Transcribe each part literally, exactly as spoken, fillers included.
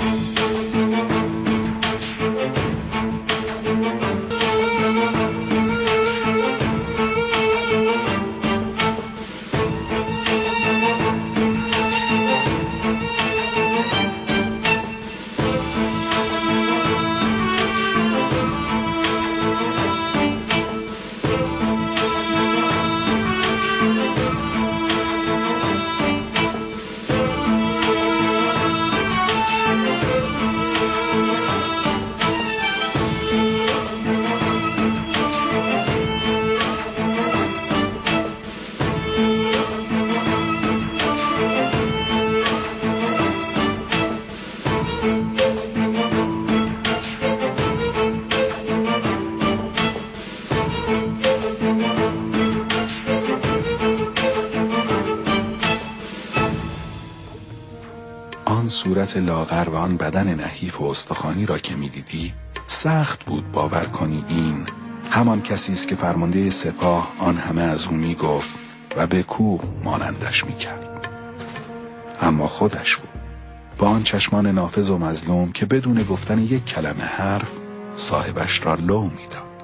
آن صورت لاغر و آن بدن نحیف و استخوانی را که می‌دیدی، سخت بود باور کنی این همان کسی است که فرمانده سپاه آن همه از او می‌گفت و به کوه مانندش می‌کرد. اما خودش بود، با آن چشمان نافذ و مظلوم که بدون گفتن یک کلمه حرف صاحبش را لو می‌داد.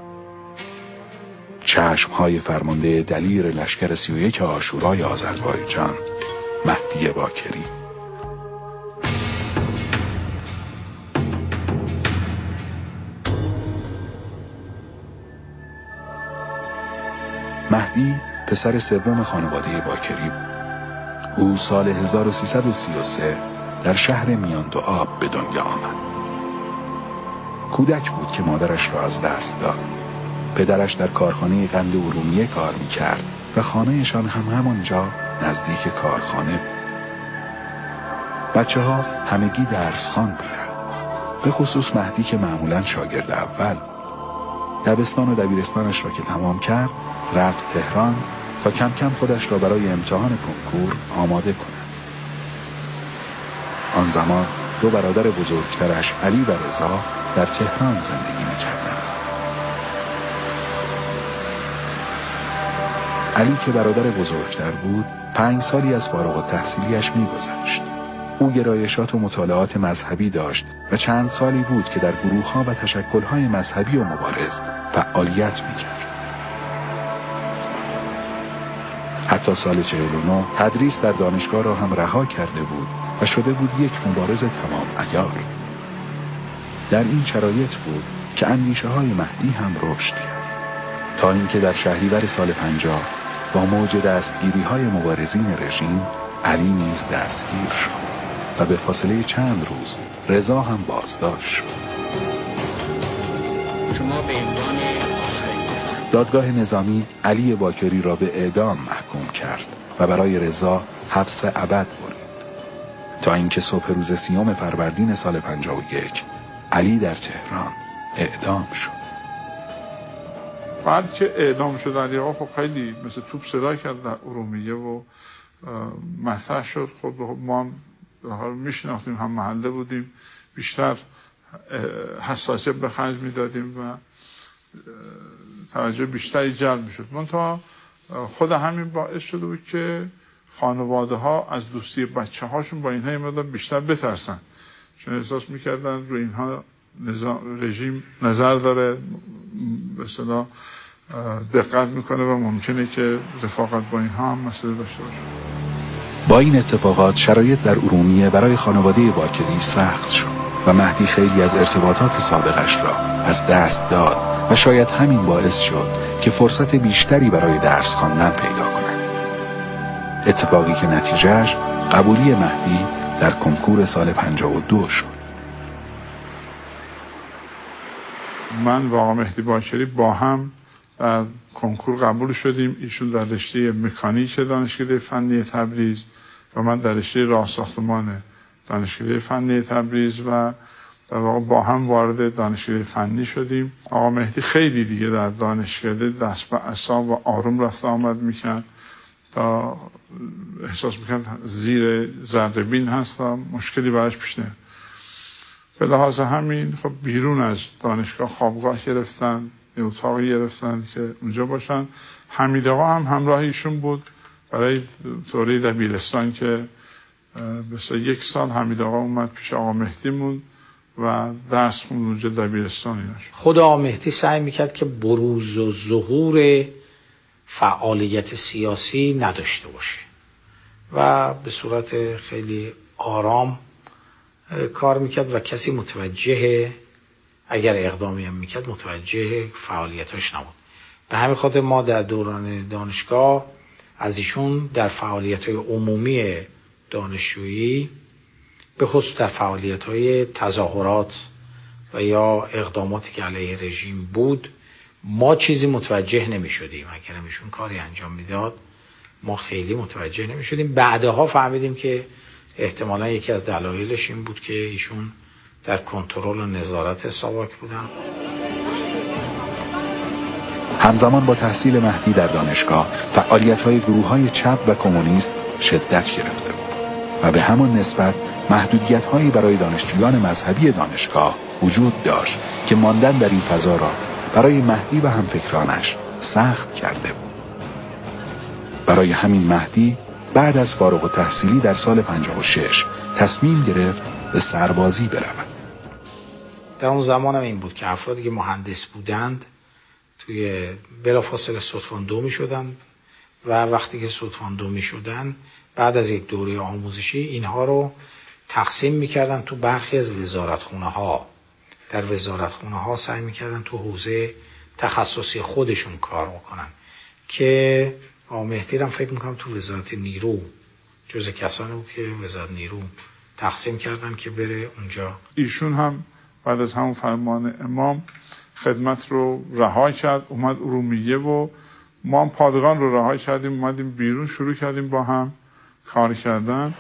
چشم‌های فرمانده دلیر لشکر سی و یک عاشورای آذربایجان، مهدی باکری. مهدی پسر سوم خانواده باکری بود. او سال هزار و سیصد و سی و سه در شهر میان دو آب به دنیا آمد. کودک بود که مادرش را از دست داد. پدرش در کارخانه قند ارومیه کار میکرد و خانهشان هم همانجا نزدیک کارخانه بود. بچه ها همگی درس خوان بودند، به خصوص مهدی که معمولاً شاگرد اول بود. دبستان و دبیرستانش را که تمام کرد رفت تهران تا کم کم خودش را برای امتحان کنکور آماده کند. آن زمان دو برادر بزرگترش علی و رضا در تهران زندگی می‌کردند. علی که برادر بزرگتر بود پنج سالی از فارغ التحصیلیش می‌گذشت. او گرایشات و مطالعات مذهبی داشت و چند سالی بود که در گروه‌ها و تشکل‌های مذهبی و مبارز فعالیت می‌کرد. حتی سال چهل و نه تدریس در دانشگاه را هم رها کرده بود و شده بود یک مبارز تمام عیار. در این شرایط بود که اندیشه های مهدی هم رشد کرد، تا اینکه در شهریور سال پنجاه با موج دستگیری های مبارزین رژیم علی نیز دستگیر شد و به فاصله چند روز رضا هم بازداشت شد. شما به دادگاه نظامی علی باکری را به اعدام محکوم کرد و برای رضا حبس ابد برید، تا اینکه صبح روز سیوم فروردین سال پنجاه و یک علی در تهران اعدام شد. بعد که اعدام شد علی آقا خب خیلی مثل توپ صدا کرد در ارومیه و مطرح شد. خب ما هم میشناختیم، هم محله بودیم، بیشتر حساسیت به خرج میدادیم و توجه بیشتری جلب میشد. منتها خود همین باعث شده بود که خانواده ها از دوستی بچه هاشون با اینها مقدار بیشتر بترسن، چون احساس میکردن رو اینها نظام رژیم نظر داره، به اصطلاح دقت میکنه و ممکنه که رفاقت با اینها هم مسئله داشته باشه. با این اتفاقات شرایط در ارومیه برای خانواده باکری سخت شد و مهدی خیلی از ارتباطات سابقش را از دست داد و شاید همین باعث شد که فرصت بیشتری برای درس خواندن پیدا کند. اتفاقی که نتیجهش قبولی مهدی در کنکور سال پنجاه و دو شد. من و آقا مهدی باکری با هم در کنکور قبول شدیم. ایشون در رشته مکانیک دانشکده فنی تبریز و من در رشته راه ساختمان دانشکده فنی تبریز و در واقع با هم وارد دانشکده فنی شدیم. آقا مهدی خیلی دیگه در دانشکده دست به اعصاب و آروم رفت آمد میکرد تا احساس میکرد زیر ذره بین هست و مشکلی براش پیش نمیاد. به لحاظ همین خب بیرون از دانشگاه خوابگاه گرفتن، یه اتاقی گرفتن که اونجا باشن. حمید آقا هم همراه ایشون بود برای دوره دبیرستان که مثلا یک سال حمید آقا اومد پیش آقا مهدی موند و درس خوند اونجا دبیرستان اینا شد. خود آقا مهدی سعی میکرد که بروز و ظهور فعالیت سیاسی نداشته باشه و به صورت خیلی آرام کار میکرد و کسی متوجه، اگر اقدامی هم میکرد، متوجه فعالیتاش نبود. به همین خاطر ما در دوران دانشگاه از ایشون در فعالیت‌های عمومی دانشجویی، به خصوص در فعالیت‌های تظاهرات و یا اقداماتی که علیه رژیم بود، ما چیزی متوجه نمی‌شدیم. اگر ایشون کاری انجام میداد ما خیلی متوجه نمی‌شدیم. بعدها فهمیدیم که احتمالاً یکی از دلایلش این بود که ایشون در کنترل و نظارت ساواک بودن. همزمان با تحصیل مهدی در دانشگاه، فعالیت‌های گروه‌های چپ و کمونیست شدت گرفته بود و به همان نسبت محدودیت‌هایی برای دانشجویان مذهبی دانشگاه وجود داشت که ماندن در این فضا را برای مهدی و همفکرانش سخت کرده بود. برای همین مهدی بعد از فارغ التحصیلی در سال پنجاه و شش تصمیم گرفت به سربازی برود. در اون زمان هم این بود که افرادی که مهندس بودند توی بلافاصله صدفان دو می شدن و وقتی که صدفان دو می شدن بعد از یک دوره آموزشی اینها رو تقسیم می کردن تو برخی از وزارتخونه ها. در وزارتخونه ها سعی می کردن تو حوزه تخصصی خودشون کار بکنن که آقا مهدی هم فکر میکنم تو وزارت نیرو جز کسانی بود که وزارت نیرو تقسیم کردن که بره اونجا. ایشون هم بعد از همون فرمان امام خدمت رو رها کرد، اومد ارومیه و ما هم پادگان رو رها کردیم، اومدیم بیرون، شروع کردیم با هم کار کردن.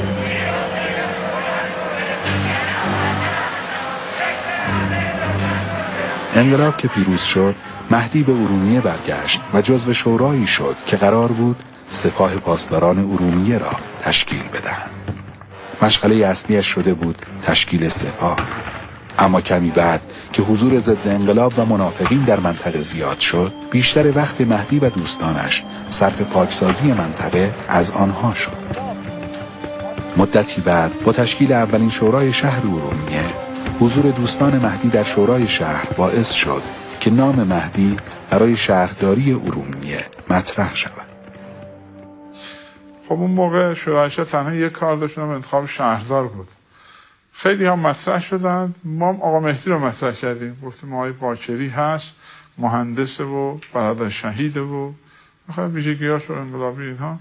انقلاب که پیروز شد، مهدی به ارومیه برگشت و جزو شورایی شد که قرار بود سپاه پاسداران ارومیه را تشکیل بدهند. مشغله اصلیش شده بود تشکیل سپاه. اما کمی بعد که حضور ضد انقلاب و منافقین در منطقه زیاد شد، بیشتر وقت مهدی و دوستانش صرف پاکسازی منطقه از آنها شد. مدتی بعد با تشکیل اولین شورای شهر ارومیه، حضور دوستان مهدی در شورای شهر باعث شد که نام مهدی برای شهرداری ارومیه مطرح شود. خب اون موقع شورای شهر تنها یک کار داشت، انتخاب شهردار بود. خیلی هم مطرح شدن، ما آقا مهدی رو مطرح کردیم، گفتیم آقای باکری هست، مهندسه و برادر شهیده و خیلی ویژگی‌هاش رو انقلابی اینها.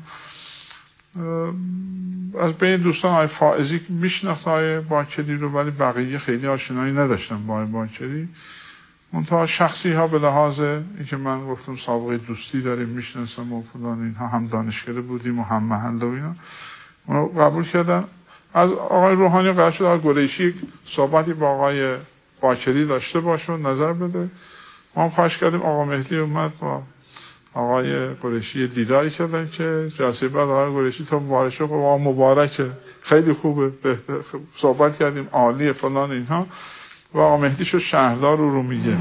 از بین دوستان آقای فائزی که میشناخت آقای باکری رو، ولی بقیه خیلی آشنایی نداشتن با آقای باکری. منتها شخصی ها به لحاظ اینکه من گفتم سابقه دوستی داریم، میشناسم و فلان اینها، هم دانشکده بودیم و هم محله و اینا، اونو قبول کردن. از آقای روحانی قرار شد آقای قریشی صحبتی با آقای باکری داشته باشه و نظر بده. ما هم خواهش کردیم، آقا مهدی اومد با آقای قریشی دیداری کردن که جلسه بعد آقای قریشی تا وارد شد آقا مبارکه، خیلی خوبه، بهتر صحبت کردیم، عالیه فلان اینها، و آقا مهدی شد شهردار ارومیه.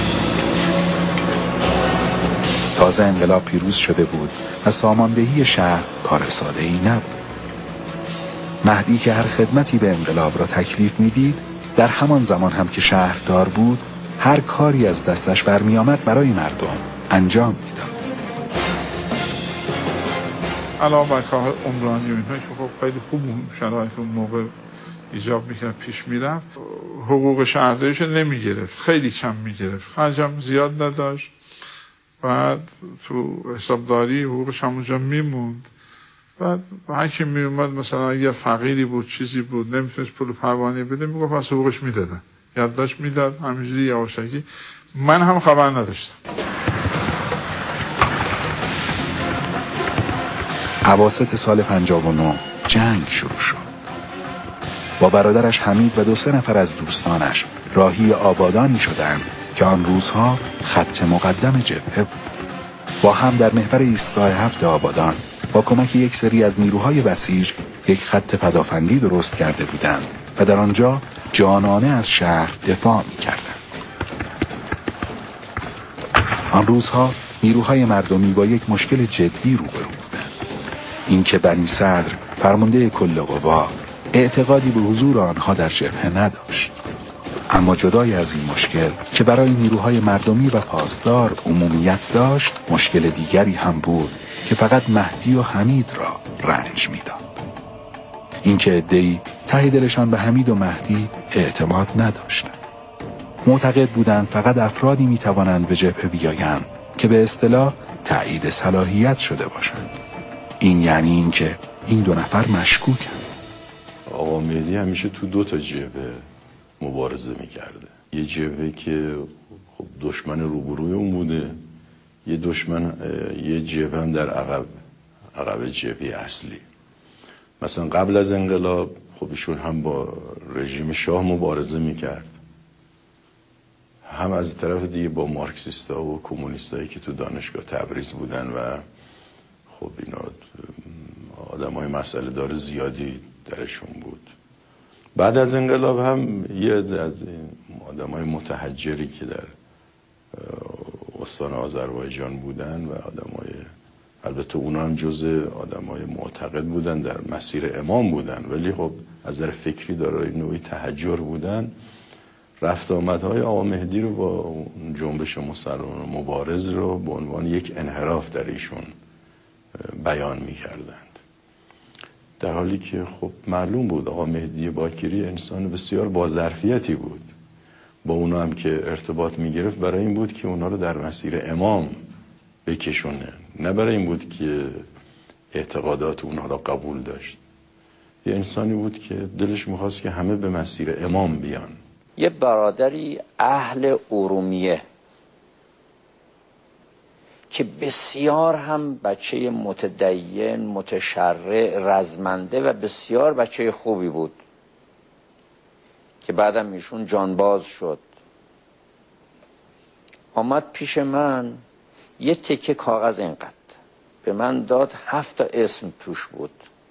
تازه انقلاب پیروز شده بود و ساماندهی شهر کار ساده‌ای نبود. مهدی که هر خدمتی به انقلاب را تکلیف میدید، در همان زمان هم که شهردار بود، هر کاری از دستش برمی آمد برای مردم انجام میداد. علاوه بر کار عمرانی و اینها که خب خیلی خوب شرایط اون موقع ایجاب میکرد پیش میرفت، حقوق شهرداریش نمیگرفت، خیلی کم میگرفت، خرجم زیاد نداشت. بعد تو حسابداری حقوقش همونجا میموند. بعد هر کی می اومد مثلا اگر فقیری بود چیزی بود نمیتونست پول پروانه بده، میگفت پس حقوقش میدادن، یادداشت میداد همینجوری یواشکی. من هم خبر نداشتم. اواسط سال پنجاه و نه جنگ شروع شد. با برادرش حمید و دو سه نفر از دوستانش راهی آبادانی شدند که آن روزها خط مقدم جبهه بود. با هم در محور ایستگاه هفت آبادان با کمک یک سری از نیروهای بسیج یک خط پدافندی درست کرده بودند و در آنجا جانانه از شهر دفاع می‌کردند. آن روزها نیروهای مردمی با یک مشکل جدی روبرو بودند. اینکه بنی صدر فرمانده کل قوا، اعتقادی به حضور آنها در جبهه نداشت. اما جدای از این مشکل که برای نیروهای مردمی و پاسدار عمومیت داشت، مشکل دیگری هم بود که فقط مهدی و حمید را رنج میداد. اینکه عده‌ای ته دلشان به حمید و مهدی اعتماد نداشتند. معتقد بودند فقط افرادی میتوانند به جبهه بیایند که به اصطلاح تایید صلاحیت شده باشند. این یعنی اینکه این دو نفر مشکوکند. آقا مهدی همیشه تو دو تا جبهه مبارزه میکرده. یه جبهه که خب دشمن روبروی اون بوده، یه دشمن یه جبهه هم در عقب عقب جبهه اصلی. مثلا قبل از انقلاب خب ایشون هم با رژیم شاه مبارزه میکرد، هم از طرف دیگه با مارکسیستا و کمونیستایی که تو دانشگاه تبریز بودن و خب اینا آدمای مسئله دار زیادی درشون بود. بعد از انقلاب هم یه از آدمای متحجری که در استان آذربایجان بودن و آدمای، البته اونا هم جزء آدمای معتقد بودن، در مسیر امام بودن، ولی خب از نظر فکری دارای نوعی تحجر بودن. رفت آمدهای آقا مهدی رو با جنبش مسلمان مبارز رو به عنوان یک انحراف در ایشون بیان می‌کردند، در حالی که خب معلوم بود آقا مهدی باکری انسان بسیار با ظرفیتی بود. با اونا هم که ارتباط می‌گرفت برای این بود که اونا رو در مسیر امام بکشونه، نه برای این بود که اعتقادات اونها را قبول داشت. یه انسانی بود که دلش می‌خواست که همه به مسیر امام بیان. یه برادری اهل ارومیه که بسیار هم بچه متدین، متشرع، رزمنده و بسیار بچه خوبی بود که بعدم ایشون جانباز شد. آمد پیش من، یه تکه کاغذ اینقدر به من داد، هفت تا اسم توش بود،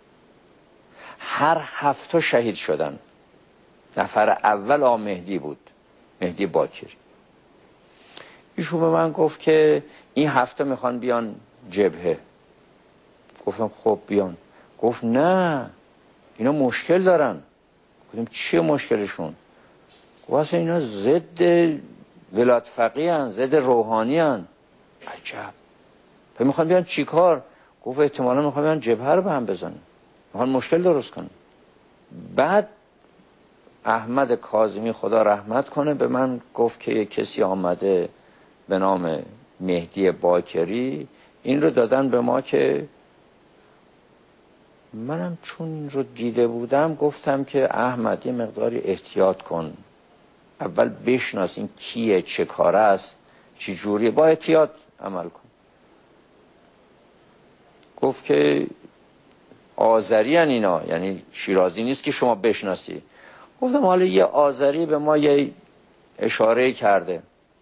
هر هفت تا شهید شدن. نفر اول آقا مهدی بود، مهدی باکری. ایشون به من گفت که این هفته میخوان بیان جبهه. گفتم خب بیان. گفت نه اینا مشکل دارن. گفتم چیه مشکلشون؟ گفت اصلا اینا ضد ولایت فقیه هن، ضد روحانی هن. عجب. پس میخوان بیان چی کار؟ گفت احتمالا میخوان بیان جبهه رو به هم بزنن، میخوان مشکل درست کنن. بعد احمد کاظمی خدا رحمت کنه به من گفت که یک کسی آمده به نام مهدی باکری، این رو دادن به ما که منم چون این رو دیده بودم گفتم که احمد یه مقداری احتیاط کن، اول بشناس این کیه، چه کاره است، چی جوریه، با احتیاط عمل کن. گفت که آذری هن اینا، یعنی شیرازی نیست که شما بشناسی. گفتم حالا یه آذری به ما یه اشاره کرده.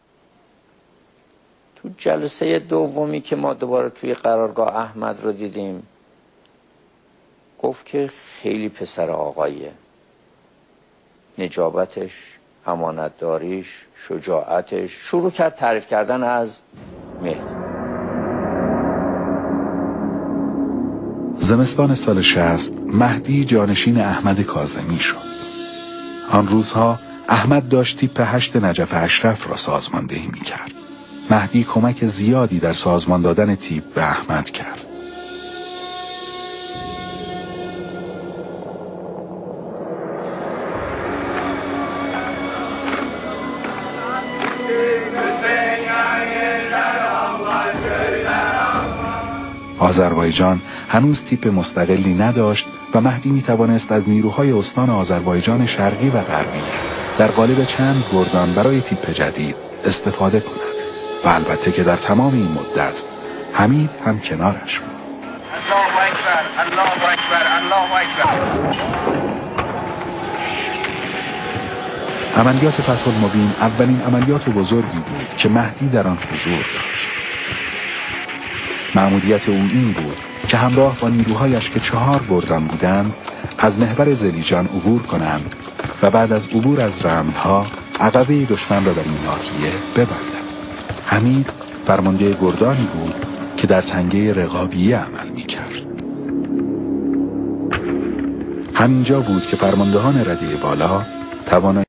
تو جلسه دومی که ما دوباره توی قرارگاه احمد رو دیدیم، گفت که خیلی پسر آقاییه، نجابتش، امانتداریش، شجاعتش. شروع کرد تعریف کردن از مهدی. زمستان سال شصت مهدی جانشین احمد کاظمی شد. آن روزها احمد داشت تیپ هشت نجف اشرف را سازماندهی می کرد. مهدی کمک زیادی در سازمان دادن تیپ به احمد کرد. آذربایجان هنوز تیپ مستقلی نداشت و مهدی می توانست از نیروهای استان آذربایجان شرقی و غربی در قالب چند گردان برای تیپ جدید استفاده کند و البته که در تمام این مدت حمید هم کنارش بود. الله اکبر، الله اکبر، الله اکبر. عملیات فتح المبین اولین عملیات بزرگی بود که مهدی در آن حضور داشت. مأموریت او این بود که همراه با نیروهایش که چهار گردان بودند از محور زلیجان عبور کنند و بعد از عبور از رملها عقبه دشمن را در این ناحیه ببندند. حمید فرمانده گردانی بود که در تنگه رقابیه عمل می کرد. همینجا بود که فرماندهان رده بالا توانایی